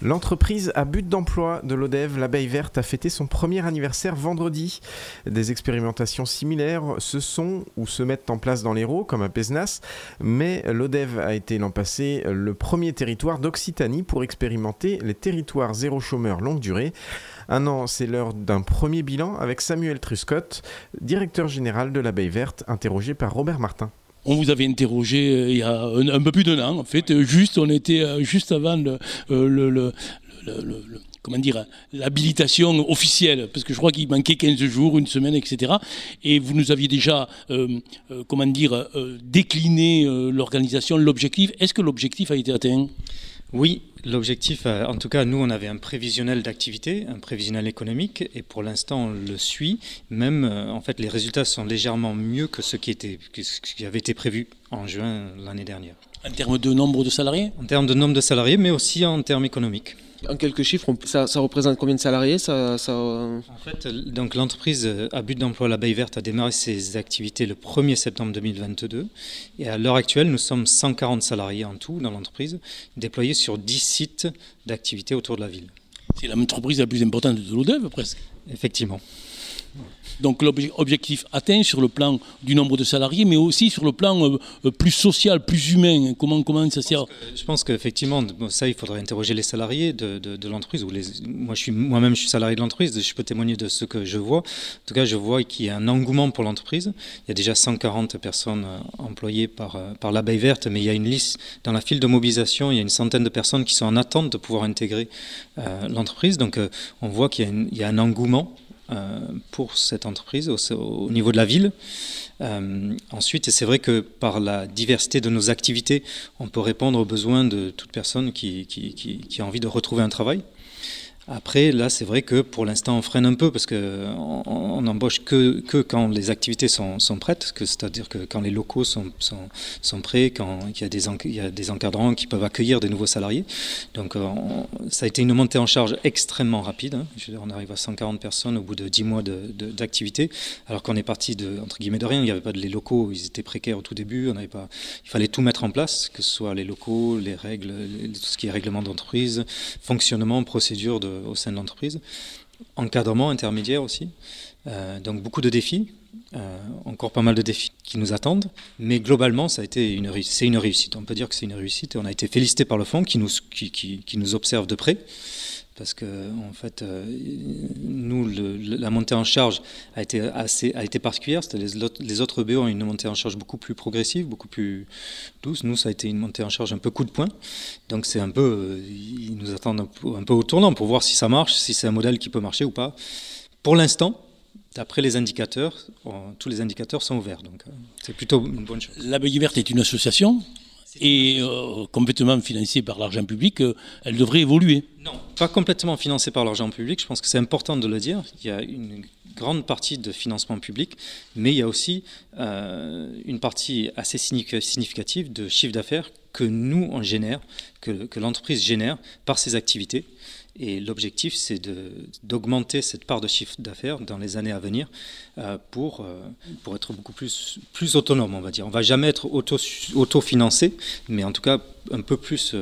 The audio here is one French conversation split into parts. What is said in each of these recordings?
L'entreprise à but d'emploi de l'Odève, l'Abeille Verte, a fêté son premier anniversaire vendredi. Des expérimentations similaires se sont ou se mettent en place dans l'Hérault, comme à Pézenas, mais l'Odève a été l'an passé le premier territoire d'Occitanie pour expérimenter les territoires zéro chômeur longue durée. Un an, c'est l'heure d'un premier bilan avec Samuel Truscott, directeur général de l'Abeille Verte, interrogé par Robert Martin. On vous avait interrogé il y a un peu plus d'un an, en fait. On était juste avant l'habilitation officielle, parce que je crois qu'il manquait 15 jours, une semaine, etc. Et vous nous aviez déjà, décliné l'organisation, l'objectif. Est-ce que l'objectif a été atteint ? Oui, l'objectif, en tout cas, nous, on avait un prévisionnel d'activité, un prévisionnel économique, et pour l'instant, on le suit. Même, en fait, les résultats sont légèrement mieux que ce qui avait été prévu en juin l'année dernière. En termes de nombre de salariés ? En termes de nombre de salariés, mais aussi en termes économiques. En quelques chiffres, ça représente combien de salariés En fait, donc, l'entreprise à but d'emploi l'Abeille Verte a démarré ses activités le 1er septembre 2022. Et à l'heure actuelle, nous sommes 140 salariés en tout dans l'entreprise, déployés sur 10 sites d'activité autour de la ville. C'est l'entreprise la plus importante de l'Odève, presque. Effectivement. Donc l'objectif atteint sur le plan du nombre de salariés, mais aussi sur le plan plus social, plus humain. Comment ça sert ? Je pense qu'effectivement, ça, il faudrait interroger les salariés de l'entreprise. Moi-même, je suis salarié de l'entreprise, je peux témoigner de ce que je vois. En tout cas, je vois qu'il y a un engouement pour l'entreprise. Il y a déjà 140 personnes employées par l'Abeille Verte, mais il y a une liste dans la file de mobilisation. Il y a une centaine de personnes qui sont en attente de pouvoir intégrer l'entreprise. Donc, on voit qu'il y a un engouement pour cette entreprise au niveau de la ville. Ensuite, c'est vrai que par la diversité de nos activités, on peut répondre aux besoins de toute personne qui a envie de retrouver un travail. Après, là, c'est vrai que pour l'instant, on freine un peu parce qu'on n'embauche que quand les activités sont prêtes, c'est-à-dire que quand les locaux sont prêts, quand il y a des encadrants qui peuvent accueillir des nouveaux salariés. Donc, ça a été une montée en charge extrêmement rapide. Hein. Je veux dire, on arrive à 140 personnes au bout de 10 mois d'activité, alors qu'on est parti entre guillemets de rien. Il n'y avait pas les locaux, ils étaient précaires au tout début. Il fallait tout mettre en place, que ce soit les locaux, les règles, tout ce qui est règlement d'entreprise, fonctionnement, procédure au sein de l'entreprise, encadrement intermédiaire aussi, donc beaucoup de défis, encore pas mal de défis qui nous attendent, mais globalement c'est une réussite, on peut dire que c'est une réussite et on a été félicité par le fonds qui nous observe de près, parce que en fait, nous, la montée en charge a été particulière. Les autres BO ont une montée en charge beaucoup plus progressive, beaucoup plus douce. Nous, ça a été une montée en charge un peu coup de poing. Donc c'est un peu, ils nous attendent un peu au tournant pour voir si ça marche, si c'est un modèle qui peut marcher ou pas. Pour l'instant, d'après les indicateurs, tous les indicateurs sont ouverts. Donc c'est plutôt une bonne chose. L'Abeille Verte est une association. Et complètement financée par l'argent public, elle devrait évoluer. Non, pas complètement financée par l'argent public, je pense que c'est important de le dire. Il y a une grande partie de financement public, mais il y a aussi une partie assez significative de chiffre d'affaires que nous, on génère, que l'entreprise génère par ses activités. Et l'objectif, c'est d'augmenter cette part de chiffre d'affaires dans les années à venir pour être beaucoup plus autonome, on va dire. On ne va jamais être autofinancé, mais en tout cas un peu plus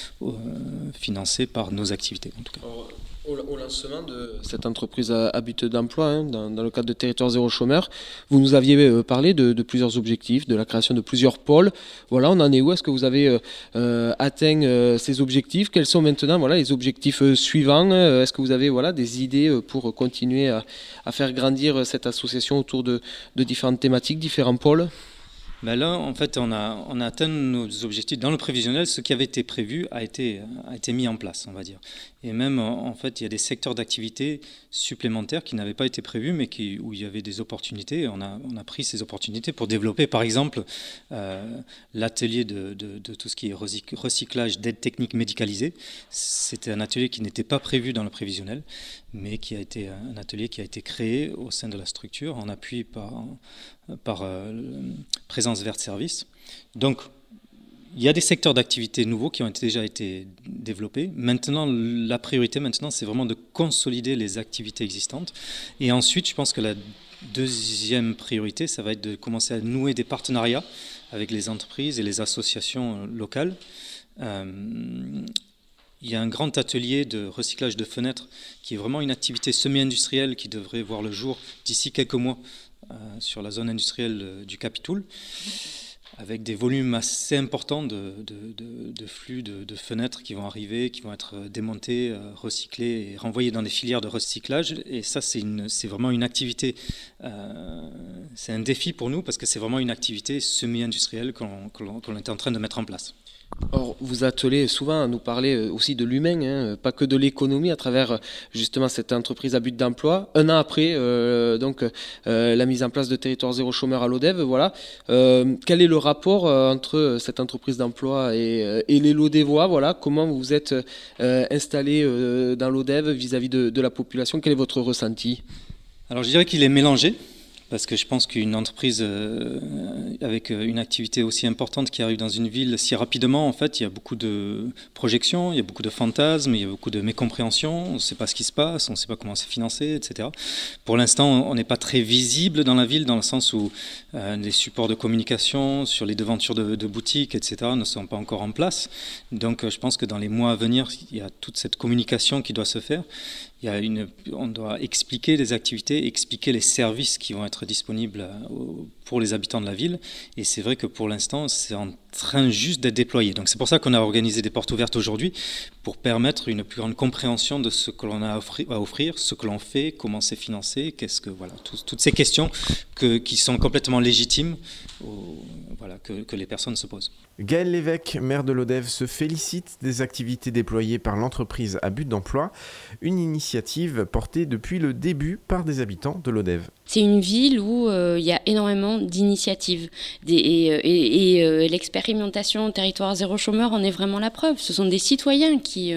financé par nos activités. En tout cas. Au lancement de cette entreprise à but d'emploi, dans le cadre de Territoire Zéro Chômeur, vous nous aviez parlé de plusieurs objectifs, de la création de plusieurs pôles. Voilà, on en est où ? Est-ce que vous avez atteint ces objectifs ? Quels sont maintenant les objectifs suivants ? Est-ce que vous avez des idées pour continuer à faire grandir cette association autour de différentes thématiques, différents pôles ? Ben là, en fait, on a atteint nos objectifs. Dans le prévisionnel, ce qui avait été prévu a été mis en place, on va dire. Et même, en fait, il y a des secteurs d'activité supplémentaires qui n'avaient pas été prévus, mais où il y avait des opportunités. On a pris ces opportunités pour développer, par exemple, l'atelier de tout ce qui est recyclage d'aide technique médicalisée. C'était un atelier qui n'était pas prévu dans le prévisionnel, mais qui a été un atelier qui a été créé au sein de la structure en appui par Présence Verte Service. Donc, il y a des secteurs d'activité nouveaux qui ont déjà été développés. Maintenant, la priorité, c'est vraiment de consolider les activités existantes. Et ensuite, je pense que la deuxième priorité, ça va être de commencer à nouer des partenariats avec les entreprises et les associations locales Il y a un grand atelier de recyclage de fenêtres qui est vraiment une activité semi-industrielle qui devrait voir le jour d'ici quelques mois sur la zone industrielle du Capitoul, avec des volumes assez importants de flux de fenêtres qui vont arriver, qui vont être démontées, recyclées et renvoyées dans des filières de recyclage. Et ça, c'est vraiment une activité, c'est un défi pour nous parce que c'est vraiment une activité semi-industrielle qu'on est en train de mettre en place. Or, vous attelez souvent à nous parler aussi de l'humain, pas que de l'économie, à travers justement cette entreprise à but d'emploi. Un an après la mise en place de Territoire Zéro Chômeur à l'ODEV, voilà. Quel est le rapport entre cette entreprise d'emploi et les Lodévois, voilà. Comment vous êtes installé dans l'ODEV vis-à-vis de la population? Quel est votre ressenti? Alors je dirais qu'il est mélangé. Parce que je pense qu'une entreprise avec une activité aussi importante qui arrive dans une ville si rapidement, en fait, il y a beaucoup de projections, il y a beaucoup de fantasmes, il y a beaucoup de mécompréhension, on ne sait pas ce qui se passe, on ne sait pas comment c'est financé, etc. Pour l'instant, on n'est pas très visible dans la ville, dans le sens où les supports de communication sur les devantures de boutiques, etc., ne sont pas encore en place. Donc je pense que dans les mois à venir, il y a toute cette communication qui doit se faire. On doit expliquer les activités, expliquer les services qui vont être disponibles pour les habitants de la ville. Et c'est vrai que pour l'instant, c'est en train juste d'être déployé. Donc c'est pour ça qu'on a organisé des portes ouvertes aujourd'hui, pour permettre une plus grande compréhension de ce que l'on a à offrir, ce que l'on fait, comment c'est financé, voilà, toutes ces questions qui sont complètement légitimes, que les personnes se posent. Gaël Lévesque, maire de l'ODEV, se félicite des activités déployées par l'entreprise à but d'emploi, une initiative portée depuis le début par des habitants de l'ODEV. C'est une ville où il y a énormément d'initiatives et l'expérimentation Territoire Zéro Chômeur en est vraiment la preuve. Ce sont des citoyens qui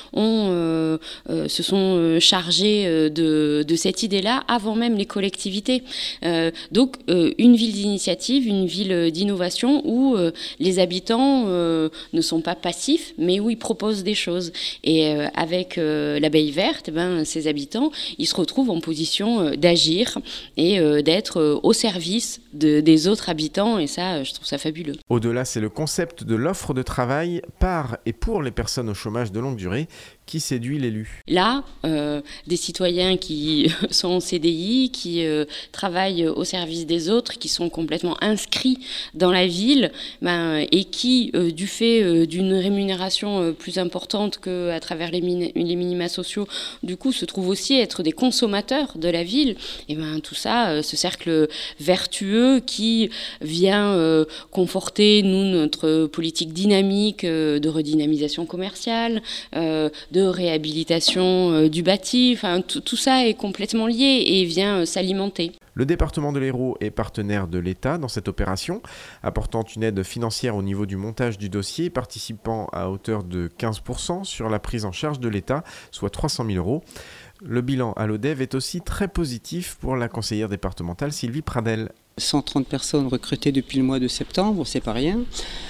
se sont chargés de cette idée-là avant même les collectivités. Donc une ville d'initiative, une ville d'innovation où les habitants ne sont pas passifs, mais où ils proposent des choses. Et avec l'abeille verte, ces habitants, ils se retrouvent en position d'agir et d'être au service des autres habitants. Et ça, je trouve ça fabuleux. Au-delà, c'est le concept de l'offre de travail par et pour les personnes au chômage de longue durée qui séduit l'élu. Là, des citoyens qui sont en CDI, qui travaillent au service des autres, qui sont complètement inscrits dans la ville, et qui, du fait d'une rémunération plus importante qu'à travers les minima sociaux, du coup, se trouvent aussi être des consommateurs de la ville. Et tout ça, ce cercle vertueux qui vient conforter, notre politique dynamique de redynamisation commerciale, de réhabilitation du bâti, tout ça est complètement lié et vient s'alimenter. Le département de l'Hérault est partenaire de l'État dans cette opération, apportant une aide financière au niveau du montage du dossier, participant à hauteur de 15% sur la prise en charge de l'État, soit 300 000 €. Le bilan à l'ODEV est aussi très positif pour la conseillère départementale Sylvie Pradel. 130 personnes recrutées depuis le mois de septembre, c'est pas rien.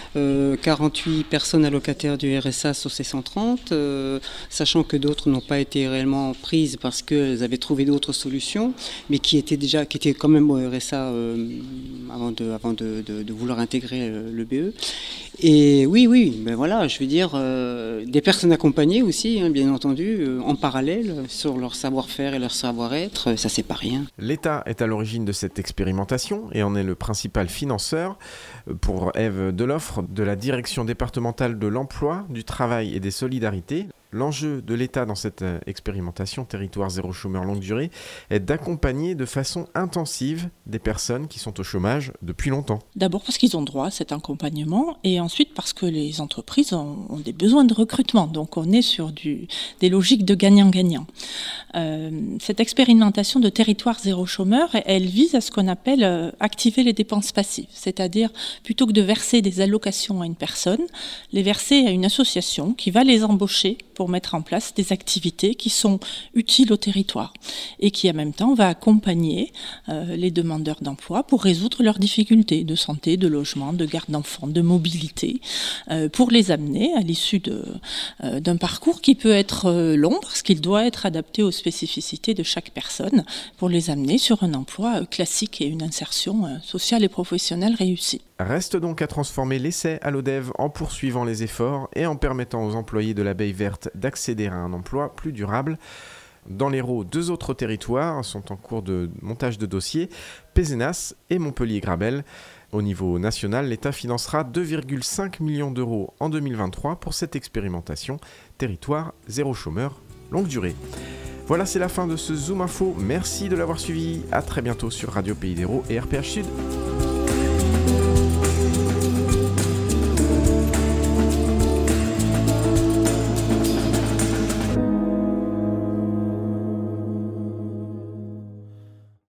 48 personnes allocataires du RSA sur ces 130, sachant que d'autres n'ont pas été réellement prises parce qu'elles avaient trouvé d'autres solutions, mais qui étaient quand même au RSA avant de vouloir intégrer le BE. Et oui, voilà, je veux dire, des personnes accompagnées aussi, bien entendu, en parallèle, sur leur savoir-faire et leur savoir-être, ça c'est pas rien. L'État est à l'origine de cette expérimentation et en est le principal financeur. Pour Ève Deloffre, de la Direction départementale de l'emploi, du travail et des solidarités, l'enjeu de l'État dans cette expérimentation Territoire Zéro Chômeur longue durée est d'accompagner de façon intensive des personnes qui sont au chômage depuis longtemps. D'abord parce qu'ils ont droit à cet accompagnement et ensuite parce que les entreprises ont des besoins de recrutement. Donc on est sur des logiques de gagnant-gagnant. Cette expérimentation de Territoire Zéro Chômeur, elle vise à ce qu'on appelle activer les dépenses passives. C'est-à-dire, plutôt que de verser des allocations à une personne, les verser à une association qui va les embaucher pour mettre en place des activités qui sont utiles au territoire et qui en même temps va accompagner les demandeurs d'emploi pour résoudre leurs difficultés de santé, de logement, de garde d'enfants, de mobilité, pour les amener à l'issue d'un parcours qui peut être long parce qu'il doit être adapté aux spécificités de chaque personne pour les amener sur un emploi classique et une insertion sociale et professionnelle réussie. Reste donc à transformer l'essai à l'ODEV en poursuivant les efforts et en permettant aux employés de l'abeille verte d'accéder à un emploi plus durable. Dans l'Hérault, 2 autres territoires sont en cours de montage de dossiers, Pézenas et Montpellier-Grabel. Au niveau national, l'État financera 2,5 millions d'euros en 2023 pour cette expérimentation Territoire zéro chômeur longue durée. Voilà, c'est la fin de ce Zoom Info. Merci de l'avoir suivi. À très bientôt sur Radio Pays d'Hérault et RPH Sud.